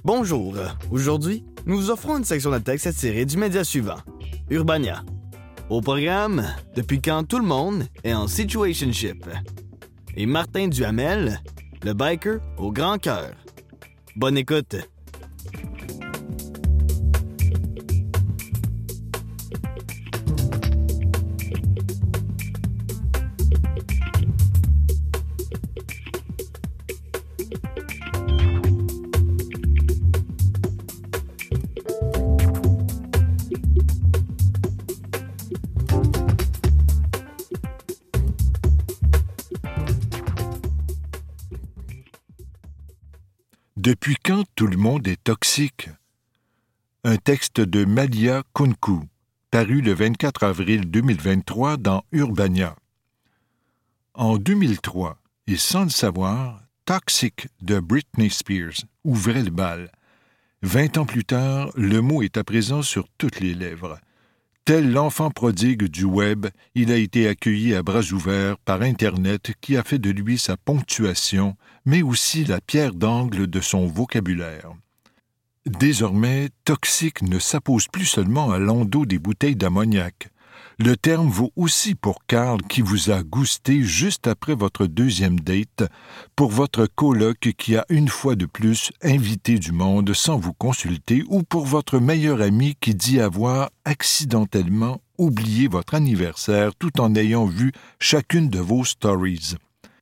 Bonjour, aujourd'hui, nous vous offrons une section de texte tirée du média suivant, Urbania. Au programme, depuis quand tout le monde est en situationship. Et Martin Duhamel, le biker au grand cœur. Bonne écoute. Depuis quand tout le monde est toxique? Un texte de Malia Kunku, paru le 24 avril 2023 dans Urbania. En 2003, et sans le savoir, Toxic de Britney Spears ouvrait le bal. 20 ans plus tard, le mot est à présent sur toutes les lèvres. Tel l'enfant prodigue du web, il a été accueilli à bras ouverts par Internet qui a fait de lui sa ponctuation, mais aussi la pierre d'angle de son vocabulaire. Désormais, toxique ne s'appose plus seulement à l'endos des bouteilles d'ammoniac. Le terme vaut aussi pour Carl qui vous a gousté juste après votre deuxième date, pour votre coloc qui a une fois de plus invité du monde sans vous consulter ou pour votre meilleur ami qui dit avoir accidentellement oublié votre anniversaire tout en ayant vu chacune de vos stories.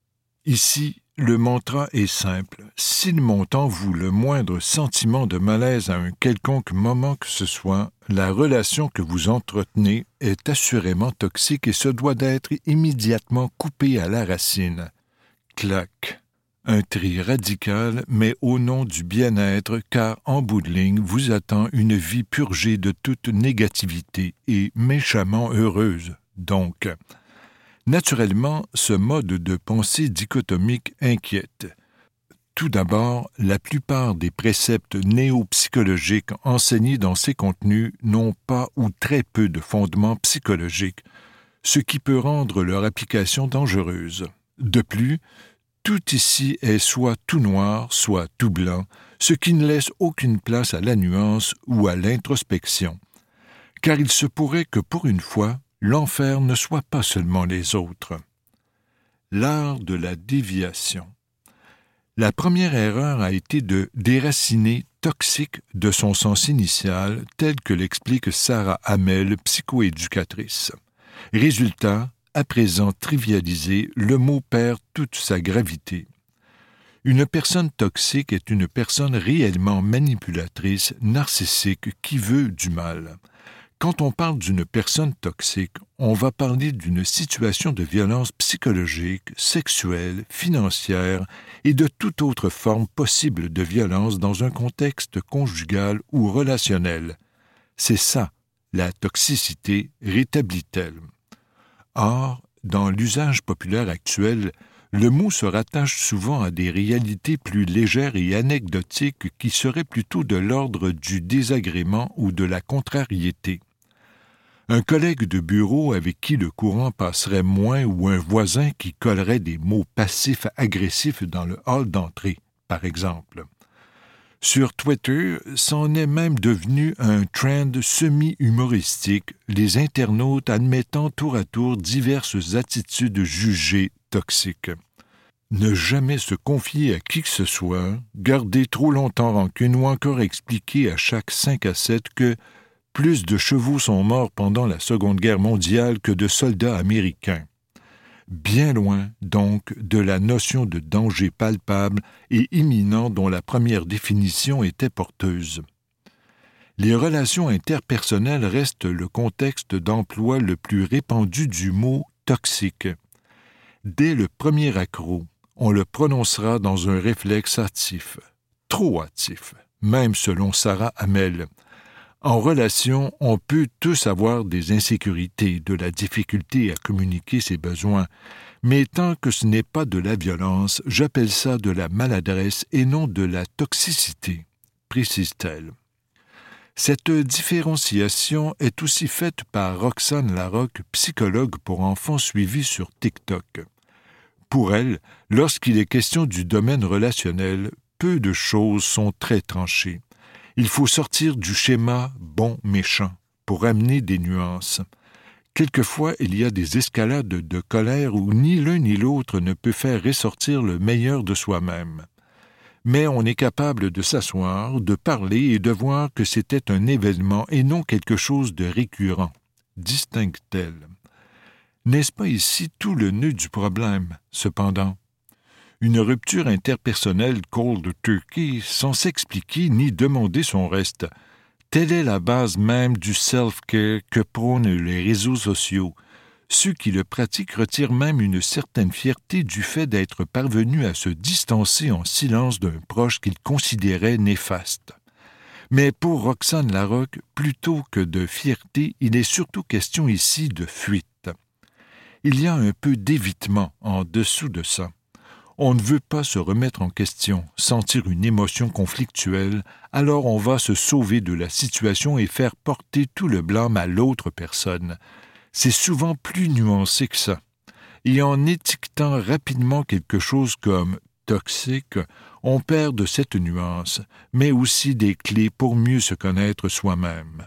Ici, le mantra est simple. S'il monte en vous le moindre sentiment de malaise à un quelconque moment que ce soit, la relation que vous entretenez est assurément toxique et se doit d'être immédiatement coupée à la racine. Clac. Un tri radical, mais au nom du bien-être, car en bout de ligne vous attend une vie purgée de toute négativité et méchamment heureuse, donc. Naturellement, ce mode de pensée dichotomique inquiète. Tout d'abord, la plupart des préceptes néopsychologiques enseignés dans ces contenus n'ont pas ou très peu de fondements psychologiques, ce qui peut rendre leur application dangereuse. De plus, tout ici est soit tout noir, soit tout blanc, ce qui ne laisse aucune place à la nuance ou à l'introspection. Car il se pourrait que pour une fois, l'enfer ne soit pas seulement les autres. L'art de la déviation. La première erreur a été de déraciner toxique de son sens initial, tel que l'explique Sarah Hamel, psychoéducatrice. Résultat, à présent trivialisé, le mot perd toute sa gravité. Une personne toxique est une personne réellement manipulatrice, narcissique, qui veut du mal. Quand on parle d'une personne toxique, on va parler d'une situation de violence psychologique, sexuelle, financière et de toute autre forme possible de violence dans un contexte conjugal ou relationnel. C'est ça, la toxicité rétablit-elle. Or, dans l'usage populaire actuel, le mot se rattache souvent à des réalités plus légères et anecdotiques qui seraient plutôt de l'ordre du désagrément ou de la contrariété. Un collègue de bureau avec qui le courant passerait moins ou un voisin qui collerait des mots passifs agressifs dans le hall d'entrée, par exemple. Sur Twitter, c'en est même devenu un trend semi-humoristique, les internautes admettant tour à tour diverses attitudes jugées toxiques. Ne jamais se confier à qui que ce soit, garder trop longtemps rancune ou encore expliquer à chaque 5 à 7 que plus de chevaux sont morts pendant la Seconde Guerre mondiale que de soldats américains. Bien loin, donc, de la notion de danger palpable et imminent dont la première définition était porteuse. Les relations interpersonnelles restent le contexte d'emploi le plus répandu du mot « toxique ». Dès le premier accroc, on le prononcera dans un réflexe hâtif, trop hâtif, même selon Sarah Hamel. En relation, on peut tous avoir des insécurités, de la difficulté à communiquer ses besoins, mais tant que ce n'est pas de la violence, j'appelle ça de la maladresse et non de la toxicité, précise-t-elle. Cette différenciation est aussi faite par Roxane Larocque, psychologue pour enfants suivie sur TikTok. Pour elle, lorsqu'il est question du domaine relationnel, peu de choses sont très tranchées. Il faut sortir du schéma bon-méchant pour amener des nuances. Quelquefois, il y a des escalades de colère où ni l'un ni l'autre ne peut faire ressortir le meilleur de soi-même. Mais on est capable de s'asseoir, de parler et de voir que c'était un événement et non quelque chose de récurrent, distingue-t-elle. N'est-ce pas ici tout le nœud du problème, cependant? Une rupture interpersonnelle cold turkey sans s'expliquer ni demander son reste. Telle est la base même du self-care que prônent les réseaux sociaux. Ceux qui le pratiquent retirent même une certaine fierté du fait d'être parvenus à se distancer en silence d'un proche qu'ils considéraient néfaste. Mais pour Roxane Larocque, plutôt que de fierté, il est surtout question ici de fuite. Il y a un peu d'évitement en dessous de ça. On ne veut pas se remettre en question, sentir une émotion conflictuelle, alors on va se sauver de la situation et faire porter tout le blâme à l'autre personne. C'est souvent plus nuancé que ça. Et en étiquetant rapidement quelque chose comme toxique, on perd de cette nuance, mais aussi des clés pour mieux se connaître soi-même.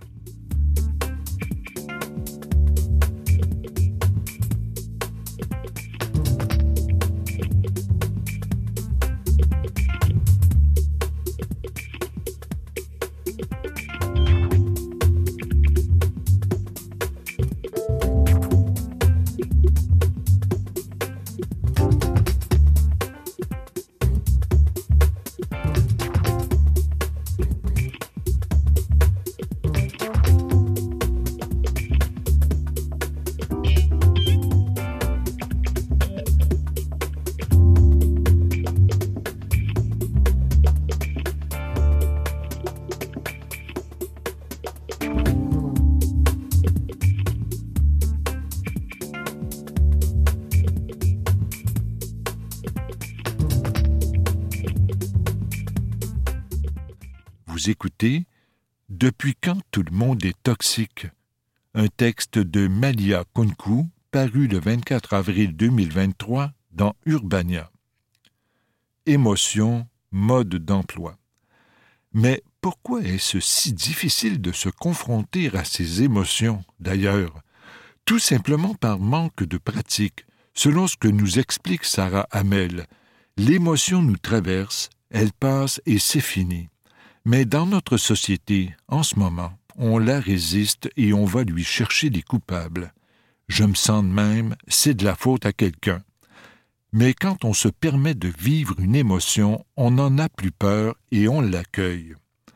Vous écoutez « Depuis quand tout le monde est toxique ?» un texte de Malia Kounkou, paru le 24 avril 2023 dans Urbania. Émotion, mode d'emploi. Mais pourquoi est-ce si difficile de se confronter à ces émotions, d'ailleurs? Tout simplement par manque de pratique. Selon ce que nous explique Sarah Hamel, l'émotion nous traverse, elle passe et c'est fini. Mais dans notre société, en ce moment, on la résiste et on va lui chercher des coupables. Je me sens de même, c'est de la faute à quelqu'un. Mais quand on se permet de vivre une émotion, on n'en a plus peur et on l'accueille.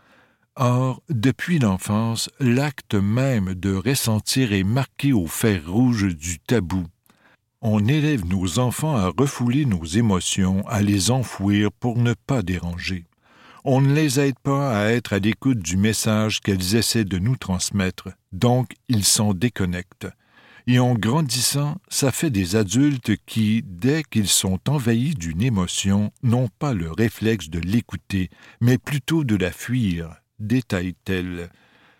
Or, depuis l'enfance, l'acte même de ressentir est marqué au fer rouge du tabou. On élève nos enfants à refouler nos émotions, à les enfouir pour ne pas déranger. On ne les aide pas à être à l'écoute du message qu'elles essaient de nous transmettre, donc ils s'en déconnectent. Et en grandissant, ça fait des adultes qui, dès qu'ils sont envahis d'une émotion, n'ont pas le réflexe de l'écouter, mais plutôt de la fuir, détaille-t-elle.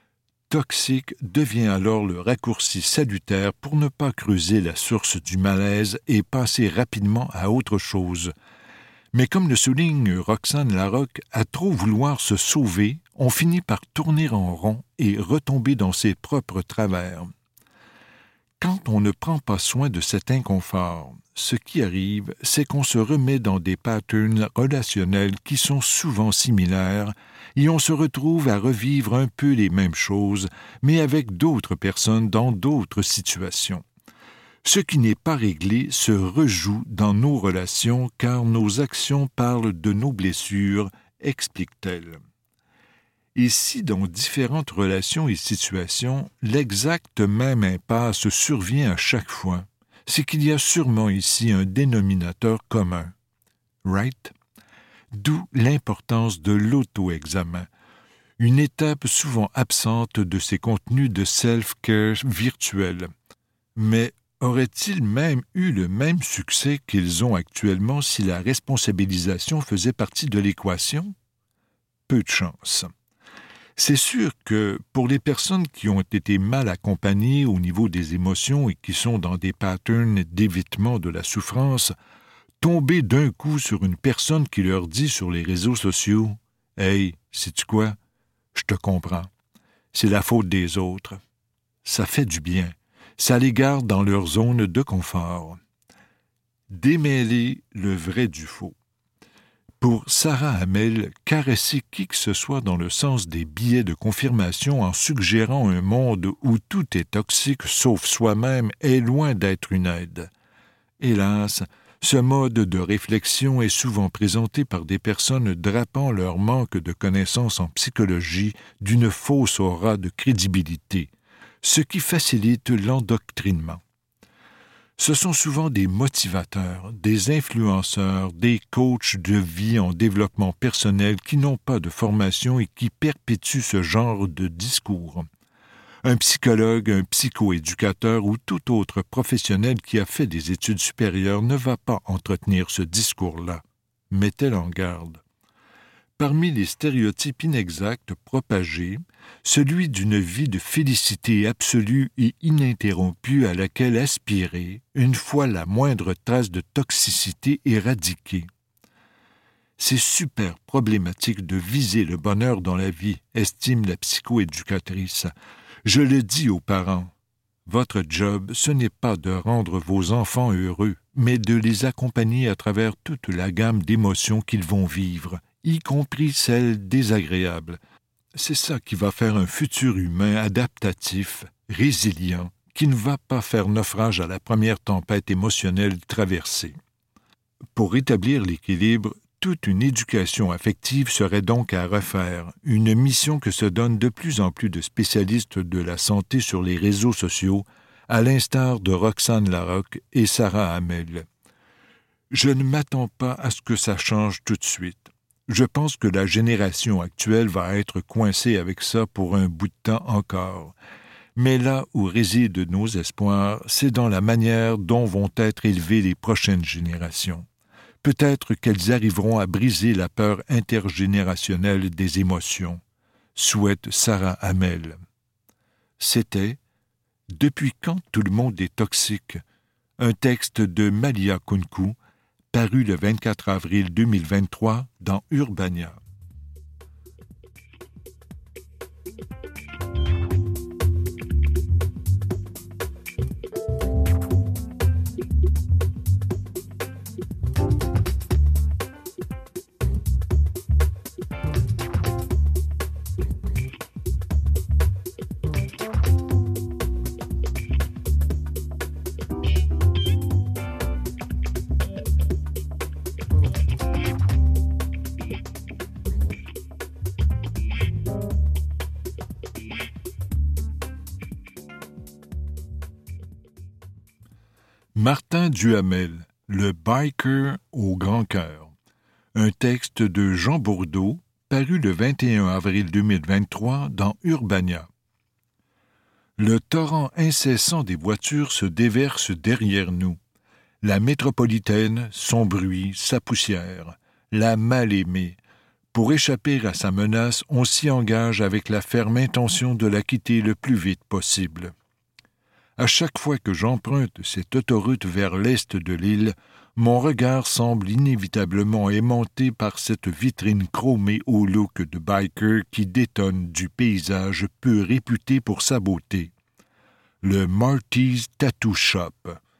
Toxique devient alors le raccourci salutaire pour ne pas creuser la source du malaise et passer rapidement à autre chose. Mais comme le souligne Roxane Larocque, à trop vouloir se sauver, on finit par tourner en rond et retomber dans ses propres travers. Quand on ne prend pas soin de cet inconfort, ce qui arrive, c'est qu'on se remet dans des patterns relationnels qui sont souvent similaires et on se retrouve à revivre un peu les mêmes choses, mais avec d'autres personnes dans d'autres situations. Ce qui n'est pas réglé se rejoue dans nos relations car nos actions parlent de nos blessures, explique-t-elle. Et si dans différentes relations et situations, l'exact même impasse survient à chaque fois, c'est qu'il y a sûrement ici un dénominateur commun. Right? D'où l'importance de l'auto-examen, une étape souvent absente de ces contenus de self-care virtuels. Mais auraient-ils même eu le même succès qu'ils ont actuellement si la responsabilisation faisait partie de l'équation? Peu de chance. C'est sûr que pour les personnes qui ont été mal accompagnées au niveau des émotions et qui sont dans des patterns d'évitement de la souffrance, tomber d'un coup sur une personne qui leur dit sur les réseaux sociaux « Hey, sais-tu quoi? Je te comprends. C'est la faute des autres. » Ça fait du bien. Ça les garde dans leur zone de confort. Démêler le vrai du faux. Pour Sarah Hamel, caresser qui que ce soit dans le sens des billets de confirmation en suggérant un monde où tout est toxique sauf soi-même est loin d'être une aide. Hélas, ce mode de réflexion est souvent présenté par des personnes drapant leur manque de connaissances en psychologie d'une fausse aura de crédibilité, ce qui facilite l'endoctrinement. Ce sont souvent des motivateurs, des influenceurs, des coachs de vie en développement personnel qui n'ont pas de formation et qui perpétuent ce genre de discours. Un psychologue, un psychoéducateur ou tout autre professionnel qui a fait des études supérieures ne va pas entretenir ce discours-là. Mettez-le en garde. Parmi les stéréotypes inexacts propagés, celui d'une vie de félicité absolue et ininterrompue à laquelle aspirer une fois la moindre trace de toxicité éradiquée. C'est super problématique de viser le bonheur dans la vie, estime la psychoéducatrice. Je le dis aux parents. Votre job, ce n'est pas de rendre vos enfants heureux, mais de les accompagner à travers toute la gamme d'émotions qu'ils vont vivre, y compris celles désagréables. C'est ça qui va faire un futur humain adaptatif, résilient, qui ne va pas faire naufrage à la première tempête émotionnelle traversée. Pour rétablir l'équilibre, toute une éducation affective serait donc à refaire, une mission que se donnent de plus en plus de spécialistes de la santé sur les réseaux sociaux, à l'instar de Roxane Larocque et Sarah Hamel. Je ne m'attends pas à ce que ça change tout de suite. Je pense que la génération actuelle va être coincée avec ça pour un bout de temps encore. Mais là où résident nos espoirs, c'est dans la manière dont vont être élevées les prochaines générations. Peut-être qu'elles arriveront à briser la peur intergénérationnelle des émotions, souhaite Sarah Hamel. C'était « Depuis quand tout le monde est toxique ?» un texte de Malia Kounkou, paru le 24 avril 2023 dans Urbania. Martin Duhamel, le biker au grand cœur. Un texte de Jean Bourdeau, paru le 21 avril 2023 dans Urbania. Le torrent incessant des voitures se déverse derrière nous. La métropolitaine, son bruit, sa poussière. La mal-aimée. Pour échapper à sa menace, on s'y engage avec la ferme intention de la quitter le plus vite possible. À chaque fois que j'emprunte cette autoroute vers l'est de l'île, mon regard semble inévitablement aimanté par cette vitrine chromée au look de biker qui détonne du paysage peu réputé pour sa beauté. Le Marty's Tattoo Shop.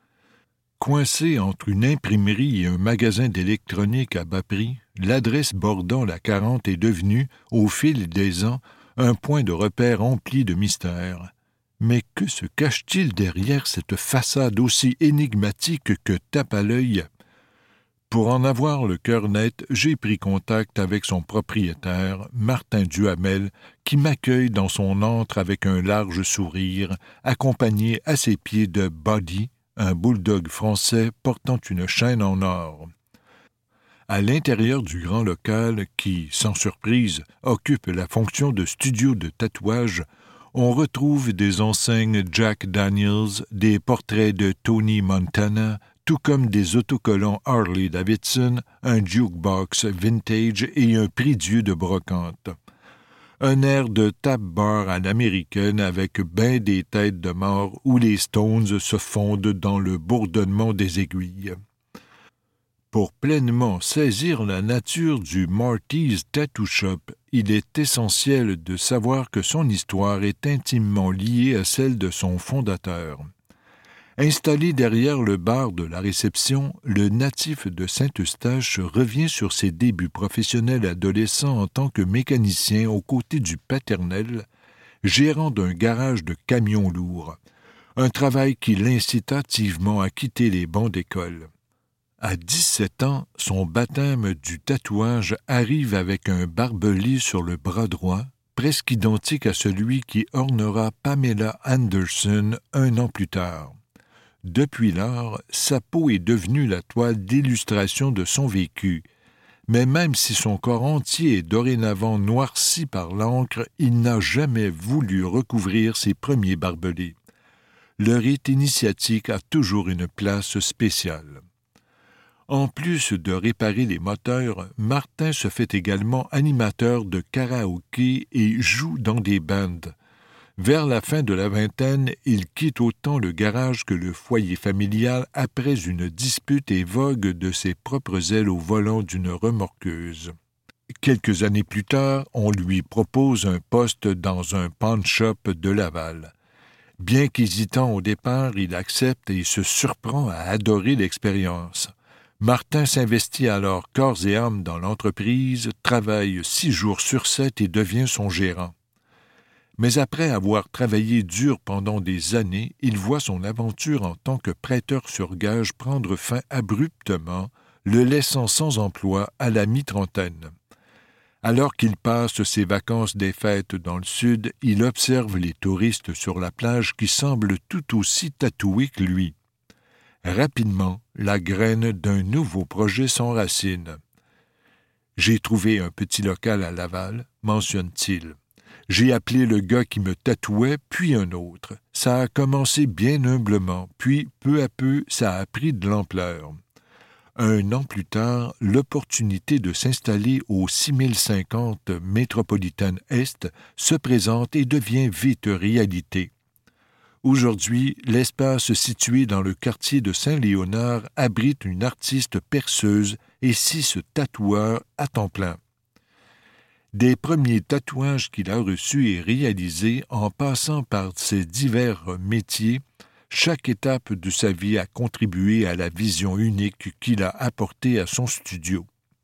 Coincé entre une imprimerie et un magasin d'électronique à bas prix, l'adresse bordant la 40 est devenue, au fil des ans, un point de repère empli de mystères. Mais que se cache-t-il derrière cette façade aussi énigmatique que tape à l'œil? Pour en avoir le cœur net, j'ai pris contact avec son propriétaire, Martin Duhamel, qui m'accueille dans son antre avec un large sourire, accompagné à ses pieds de Buddy, un bulldog français portant une chaîne en or. À l'intérieur du grand local, qui, sans surprise, occupe la fonction de studio de tatouage, on retrouve des enseignes Jack Daniels, des portraits de Tony Montana, tout comme des autocollants Harley-Davidson, un jukebox vintage et un prie-dieu de brocante. Un air de tap-bar à l'américaine avec ben des têtes de mort où les Stones se fondent dans le bourdonnement des aiguilles. Pour pleinement saisir la nature du Marty's Tattoo Shop, il est essentiel de savoir que son histoire est intimement liée à celle de son fondateur. Installé derrière le bar de la réception, le natif de Saint-Eustache revient sur ses débuts professionnels adolescents en tant que mécanicien aux côtés du paternel, gérant d'un garage de camions lourds, un travail qui l'incite activement à quitter les bancs d'école. À 17 ans, son baptême du tatouage arrive avec un barbelé sur le bras droit, presque identique à celui qui ornera Pamela Anderson un an plus tard. Depuis lors, sa peau est devenue la toile d'illustration de son vécu, mais même si son corps entier est dorénavant noirci par l'encre, il n'a jamais voulu recouvrir ses premiers barbelés. Le rite initiatique a toujours une place spéciale. En plus de réparer les moteurs, Martin se fait également animateur de karaoké et joue dans des bands. Vers la fin de la vingtaine, il quitte autant le garage que le foyer familial après une dispute et vogue de ses propres ailes au volant d'une remorqueuse. Quelques années plus tard, on lui propose un poste dans un pawn shop de Laval. Bien qu'hésitant au départ, il accepte et se surprend à adorer l'expérience. Martin s'investit alors corps et âme dans l'entreprise, travaille 6 jours sur 7 et devient son gérant. Mais après avoir travaillé dur pendant des années, il voit son aventure en tant que prêteur sur gage prendre fin abruptement, le laissant sans emploi à la mi-trentaine. Alors qu'il passe ses vacances des fêtes dans le sud, il observe les touristes sur la plage qui semblent tout aussi tatoués que lui. Rapidement, la graine d'un nouveau projet s'enracine. « J'ai trouvé un petit local à Laval, mentionne-t-il. J'ai appelé le gars qui me tatouait, puis un autre. Ça a commencé bien humblement, puis peu à peu, ça a pris de l'ampleur. Un an plus tard, l'opportunité de s'installer au 6050 Métropolitaine Est se présente et devient vite réalité. Aujourd'hui, l'espace situé dans le quartier de Saint-Léonard abrite une artiste perceuse et 6 tatoueurs à temps plein. Des premiers tatouages qu'il a reçus et réalisés en passant par ses divers métiers, chaque étape de sa vie a contribué à la vision unique qu'il a apportée à son studio.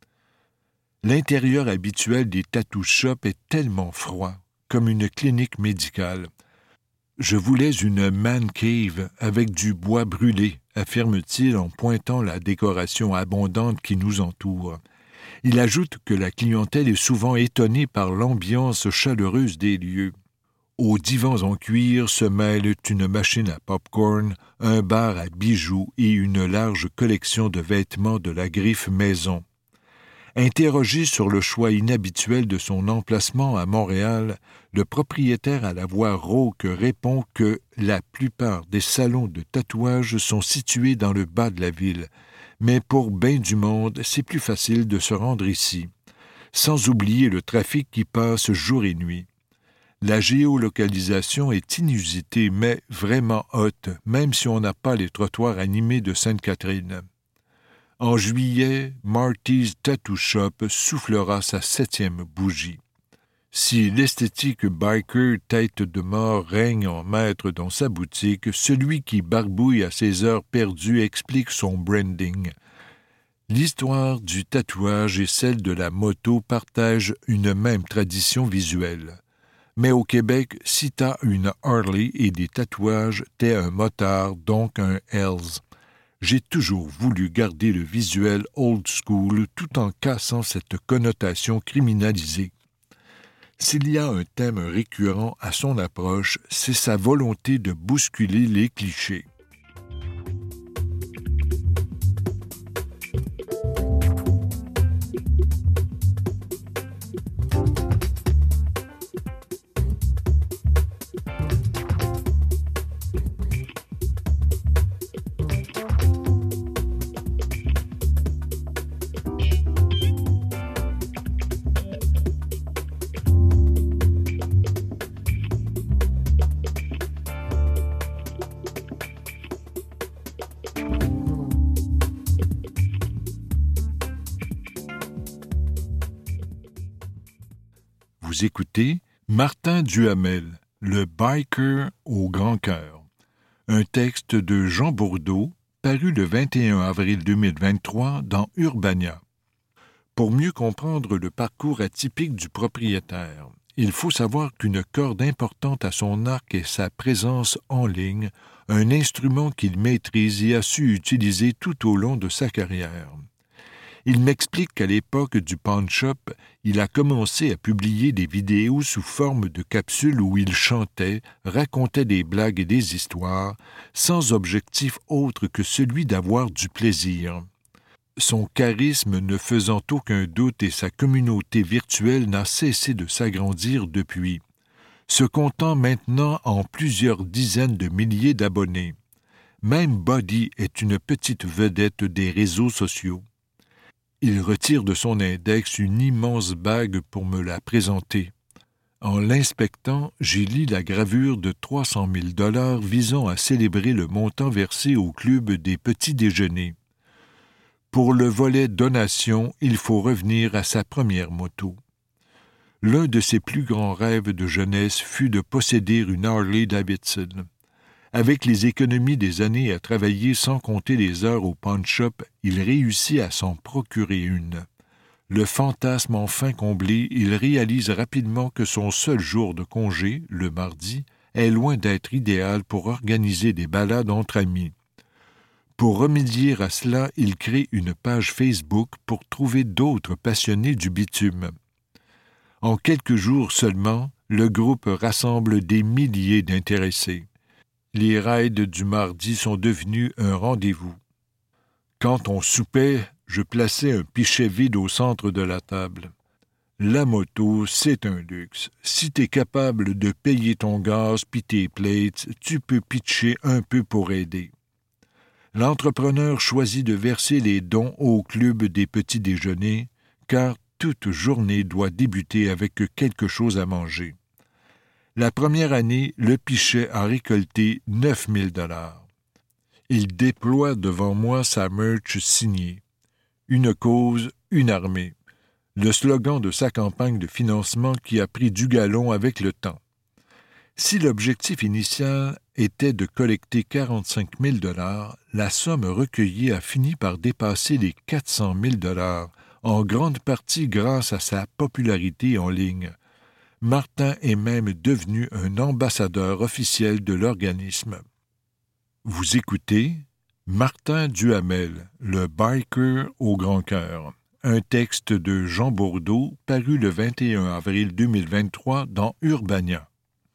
L'intérieur habituel des tattoo shops est tellement froid, comme une clinique médicale. Je voulais une man cave avec du bois brûlé, affirme-t-il en pointant la décoration abondante qui nous entoure. Il ajoute que la clientèle est souvent étonnée par l'ambiance chaleureuse des lieux. Aux divans en cuir se mêlent une machine à pop-corn, un bar à bijoux et une large collection de vêtements de la griffe maison. Interrogé sur le choix inhabituel de son emplacement à Montréal, le propriétaire à la voix rauque répond que la plupart des salons de tatouage sont situés dans le bas de la ville, mais pour ben du monde, c'est plus facile de se rendre ici, sans oublier le trafic qui passe jour et nuit. La géolocalisation est inusitée, mais vraiment haute, même si on n'a pas les trottoirs animés de Sainte-Catherine. En juillet, Marty's Tattoo Shop soufflera sa 7e bougie. Si l'esthétique biker tête de mort règne en maître dans sa boutique, celui qui barbouille à ses heures perdues explique son branding. L'histoire du tatouage et celle de la moto partagent une même tradition visuelle. Mais au Québec, si t'as une Harley et des tatouages, t'es un motard, donc un Hells. J'ai toujours voulu garder le visuel old school tout en cassant cette connotation criminalisée. S'il y a un thème récurrent à son approche, c'est sa volonté de bousculer les clichés. Vous écoutez Martin Duhamel, le biker au grand cœur. Un texte de Jean Bourdeau, paru le 21 avril 2023 dans Urbania. Pour mieux comprendre le parcours atypique du propriétaire, il faut savoir qu'une corde importante à son arc est sa présence en ligne, un instrument qu'il maîtrise et a su utiliser tout au long de sa carrière. Il m'explique qu'à l'époque du pawn shop, il a commencé à publier des vidéos sous forme de capsules où il chantait, racontait des blagues et des histoires, sans objectif autre que celui d'avoir du plaisir. Son charisme ne faisant aucun doute et sa communauté virtuelle n'a cessé de s'agrandir depuis, se comptant maintenant en plusieurs dizaines de milliers d'abonnés. Même Buddy est une petite vedette des réseaux sociaux. Il retire de son index une immense bague pour me la présenter. En l'inspectant, j'y lis la gravure de 300 000 $ visant à célébrer le montant versé au club des petits déjeuners. Pour le volet donation, il faut revenir à sa première moto. L'un de ses plus grands rêves de jeunesse fut de posséder une Harley-Davidson. Avec les économies des années à travailler sans compter les heures au pawn shop, il réussit à s'en procurer une. Le fantasme enfin comblé, il réalise rapidement que son seul jour de congé, le mardi, est loin d'être idéal pour organiser des balades entre amis. Pour remédier à cela, il crée une page Facebook pour trouver d'autres passionnés du bitume. En quelques jours seulement, le groupe rassemble des milliers d'intéressés. Les raids du mardi sont devenus un rendez-vous. Quand on soupait, je plaçais un pichet vide au centre de la table. La moto, c'est un luxe. Si t'es capable de payer ton gaz pis tes plates, tu peux pitcher un peu pour aider. L'entrepreneur choisit de verser les dons au club des petits déjeuners, car toute journée doit débuter avec quelque chose à manger. La première année, le pichet a récolté 9 000 $. Il déploie devant moi sa merch signée. Une cause, une armée. Le slogan de sa campagne de financement qui a pris du galon avec le temps. Si l'objectif initial était de collecter 45 000 $, la somme recueillie a fini par dépasser les 400 000 $, en grande partie grâce à sa popularité en ligne. Martin est même devenu un ambassadeur officiel de l'organisme. Vous écoutez Martin Duhamel, le biker au grand cœur, un texte de Jean Bourdeau paru le 21 avril 2023 dans Urbania.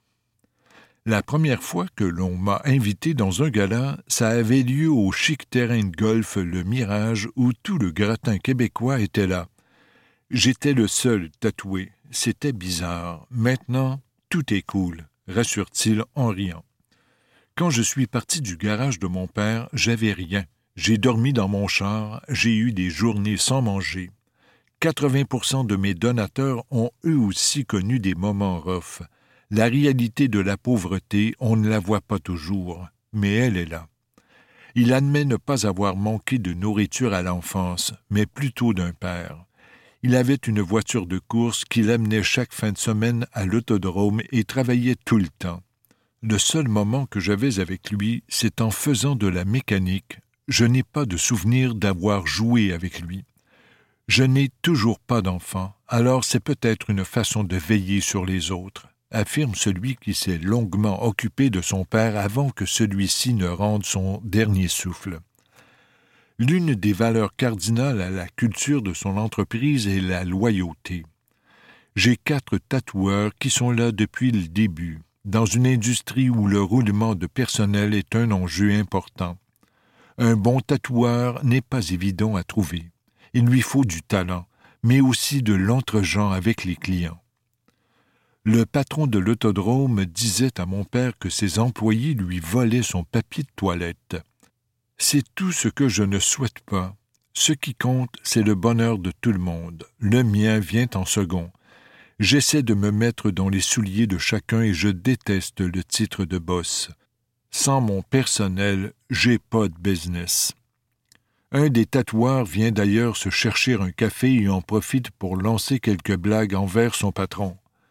La première fois que l'on m'a invité dans un gala, ça avait lieu au chic terrain de golf Le Mirage où tout le gratin québécois était là. J'étais le seul tatoué. C'était bizarre. Maintenant, tout est cool, rassure-t-il en riant. Quand je suis parti du garage de mon père, j'avais rien. J'ai dormi dans mon char, j'ai eu des journées sans manger. 80% de mes donateurs ont eux aussi connu des moments rough. La réalité de la pauvreté, on ne la voit pas toujours, mais elle est là. Il admet ne pas avoir manqué de nourriture à l'enfance, mais plutôt d'un père. Il avait une voiture de course qui l'amenait chaque fin de semaine à l'autodrome et travaillait tout le temps. Le seul moment que j'avais avec lui, c'est en faisant de la mécanique. Je n'ai pas de souvenir d'avoir joué avec lui. Je n'ai toujours pas d'enfant, alors c'est peut-être une façon de veiller sur les autres, affirme celui qui s'est longuement occupé de son père avant que celui-ci ne rende son dernier souffle. L'une des valeurs cardinales à la culture de son entreprise est la loyauté. J'ai 4 tatoueurs qui sont là depuis le début, dans une industrie où le roulement de personnel est un enjeu important. Un bon tatoueur n'est pas évident à trouver. Il lui faut du talent, mais aussi de l'entre-gens avec les clients. Le patron de l'autodrome disait à mon père que ses employés lui volaient son papier de toilette. C'est tout ce que je ne souhaite pas. Ce qui compte, c'est le bonheur de tout le monde. Le mien vient en second. J'essaie de me mettre dans les souliers de chacun et je déteste le titre de boss. Sans mon personnel, j'ai pas de business. Un des tatoueurs vient d'ailleurs se chercher un café et en profite pour lancer quelques blagues envers son patron.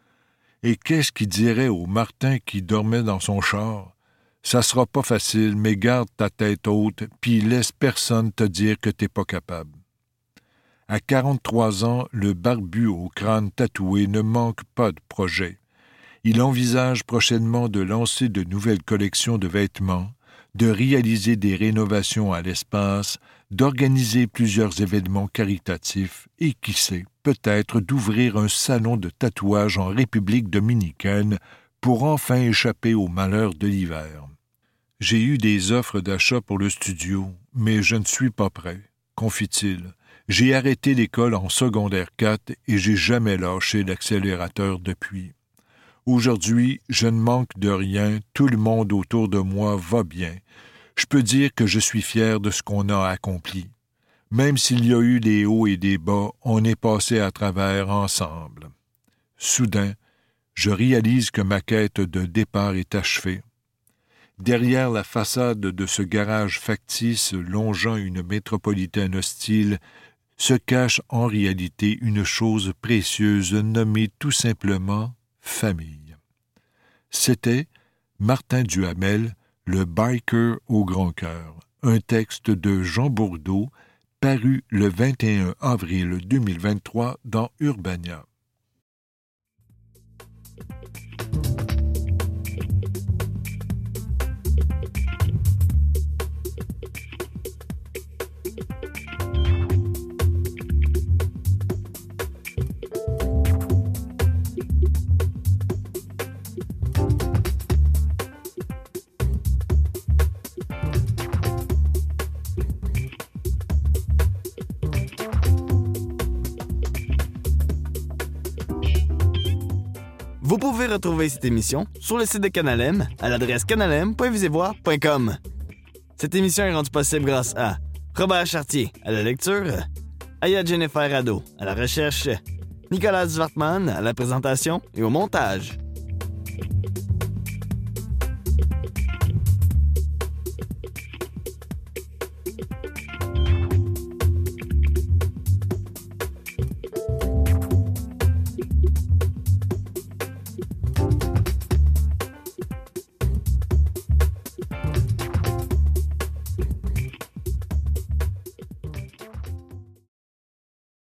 Et qu'est-ce qu'il dirait au Martin qui dormait dans son char? Ça sera pas facile, mais garde ta tête haute, puis laisse personne te dire que t'es pas capable. À 43 ans, le barbu au crâne tatoué ne manque pas de projet. Il envisage prochainement de lancer de nouvelles collections de vêtements, de réaliser des rénovations à l'espace, d'organiser plusieurs événements caritatifs et, qui sait, peut-être d'ouvrir un salon de tatouage en République dominicaine pour enfin échapper aux malheurs de l'hiver. J'ai eu des offres d'achat pour le studio, mais je ne suis pas prêt, confie-t-il. J'ai arrêté l'école en secondaire 4 et j'ai jamais lâché l'accélérateur depuis. Aujourd'hui, je ne manque de rien, tout le monde autour de moi va bien. Je peux dire que je suis fier de ce qu'on a accompli. Même s'il y a eu des hauts et des bas, on est passé à travers ensemble. Soudain, je réalise que ma quête de départ est achevée. Derrière la façade de ce garage factice longeant une métropolitaine hostile, se cache en réalité une chose précieuse nommée tout simplement famille. C'était Martin Duhamel, le biker au grand cœur, un texte de Jean Bourdeau, paru le 21 avril 2023 dans Urbania. Vous pouvez retrouver cette émission sur le site de Canal M à l'adresse canalm.visevoix.com. Cette émission est rendue possible grâce à Robert Chartier à la lecture, Aya Jennifer Rado à la recherche, Nicolas Zwartman à la présentation et au montage.